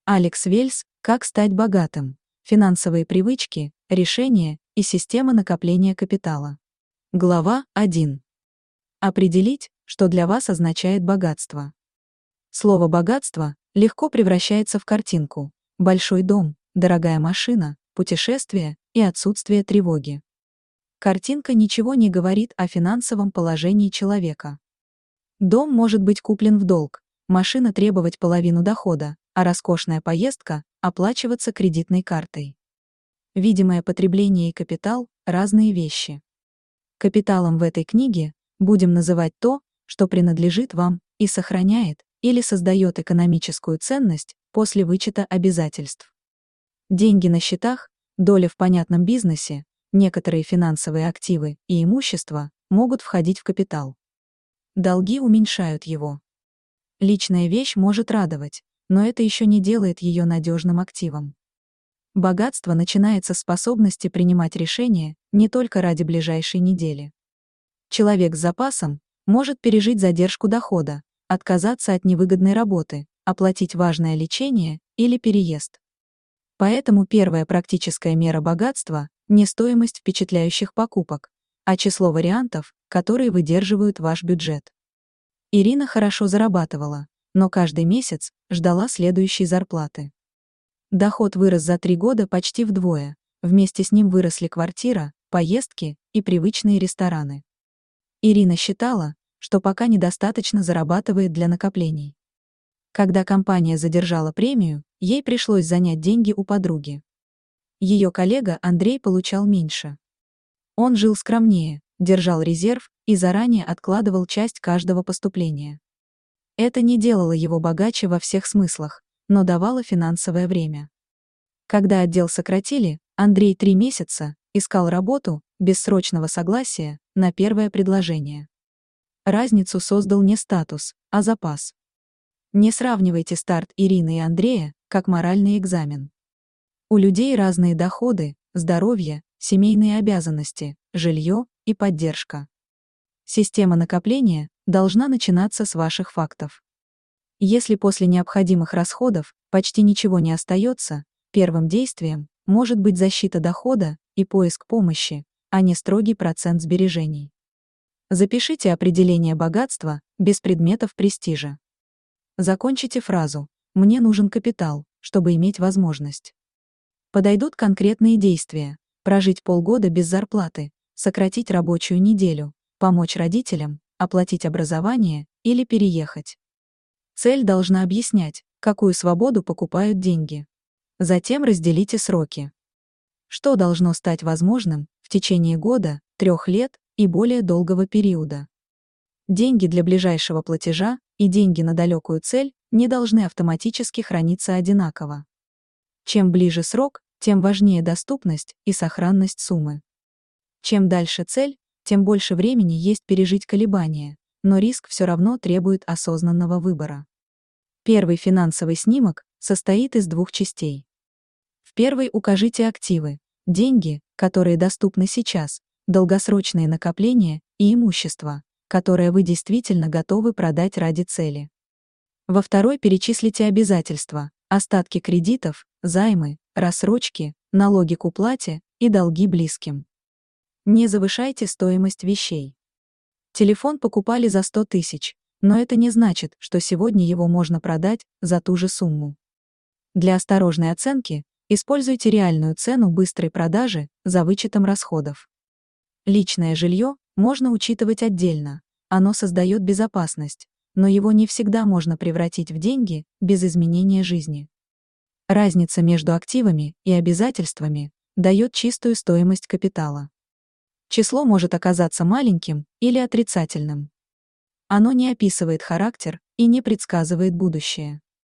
Алекс Вельс «Как стать богатым. Финансовые привычки, решения и система накопления капитала». Глава 1. Определить, что для вас означает богатство. Слово «богатство» легко превращается в картинку: большой дом, дорогая машина, путешествие и отсутствие тревоги. Картинка ничего не говорит о финансовом положении человека. Дом может быть куплен в долг, машина требовать половину дохода, а роскошная поездка оплачиваться кредитной картой. Видимое потребление и капитал – разные вещи. Капиталом в этой книге будем называть то, что принадлежит вам и сохраняет или создает экономическую ценность после вычета обязательств. Деньги на счетах, доля в понятном бизнесе, некоторые финансовые активы и имущество могут входить в капитал. Долги уменьшают его. Личная вещь может радовать, но это еще не делает ее надежным активом. Богатство начинается с способности принимать решения не только ради ближайшей недели. Человек с запасом может пережить задержку дохода, отказаться от невыгодной работы, оплатить важное лечение или переезд. Поэтому первая практическая мера богатства – не стоимость впечатляющих покупок, а число вариантов, которые выдерживают ваш бюджет. Ирина хорошо зарабатывала, но каждый месяц ждала следующей зарплаты. Доход вырос за 3 года почти вдвое, вместе с ним выросли квартира, поездки и привычные рестораны. Ирина считала, что пока недостаточно зарабатывает для накоплений. Когда компания задержала премию, ей пришлось занять деньги у подруги. Ее коллега Андрей получал меньше. Он жил скромнее, держал резерв и заранее откладывал часть каждого поступления. Это не делало его богаче во всех смыслах, но давало финансовое время. Когда отдел сократили, Андрей 3 месяца искал работу без срочного согласия на первое предложение. Разницу создал не статус, а запас. Не сравнивайте старт Ирины и Андрея как моральный экзамен. У людей разные доходы, здоровье, семейные обязанности, жилье и поддержка. Система накопления должна начинаться с ваших фактов. Если после необходимых расходов почти ничего не остается, первым действием может быть защита дохода и поиск помощи, а не строгий процент сбережений. Запишите определение богатства без предметов престижа. Закончите фразу «Мне нужен капитал, чтобы иметь возможность». Подойдут конкретные действия: прожить полгода без зарплаты, сократить рабочую неделю, помочь родителям, оплатить образование или переехать. Цель должна объяснять, какую свободу покупают деньги. Затем разделите сроки. Что должно стать возможным в течение года, 3 лет и более долгого периода. Деньги для ближайшего платежа и деньги на далекую цель не должны автоматически храниться одинаково. Чем ближе срок, тем важнее доступность и сохранность суммы. Чем дальше цель, тем больше времени есть пережить колебания, но риск все равно требует осознанного выбора. Первый финансовый снимок состоит из 2 частей. В первой укажите активы, деньги, которые доступны сейчас, долгосрочные накопления и имущество, которое вы действительно готовы продать ради цели. Во второй перечислите обязательства, остатки кредитов, займы, рассрочки, налоги к уплате и долги близким. Не завышайте стоимость вещей. Телефон покупали за 100 тысяч, но это не значит, что сегодня его можно продать за ту же сумму. Для осторожной оценки используйте реальную цену быстрой продажи за вычетом расходов. Личное жилье можно учитывать отдельно, оно создает безопасность, но его не всегда можно превратить в деньги без изменения жизни. Разница между активами и обязательствами дает чистую стоимость капитала. Число может оказаться маленьким или отрицательным. Оно не описывает характер и не предсказывает будущее.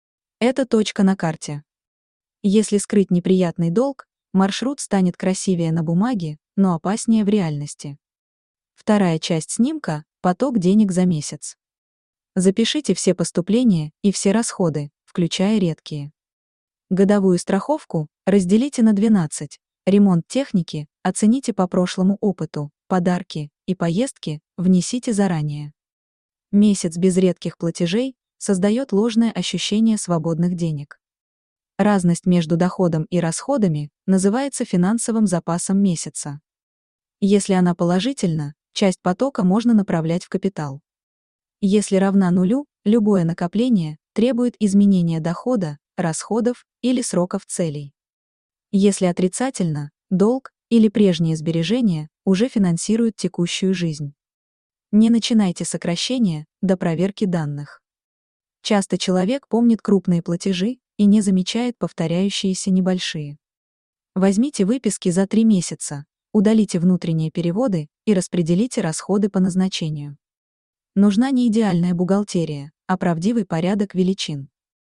Это точка на карте. Если скрыть неприятный долг, маршрут станет красивее на бумаге, но опаснее в реальности. Вторая часть снимка – поток денег за месяц. Запишите все поступления и все расходы, включая редкие. Годовую страховку разделите на 12, ремонт техники оцените по прошлому опыту, подарки и поездки внесите заранее. Месяц без редких платежей создает ложное ощущение свободных денег. Разность между доходом и расходами называется финансовым запасом месяца. Если она положительна, часть потока можно направлять в капитал. Если равна нулю, любое накопление требует изменения дохода, расходов или сроков целей. Если отрицательно, долг или прежние сбережения уже финансируют текущую жизнь. Не начинайте сокращения до проверки данных. Часто человек помнит крупные платежи и не замечает повторяющиеся небольшие. Возьмите выписки за 3 месяца, удалите внутренние переводы и распределите расходы по назначению. Нужна не идеальная бухгалтерия, а правдивый порядок величин.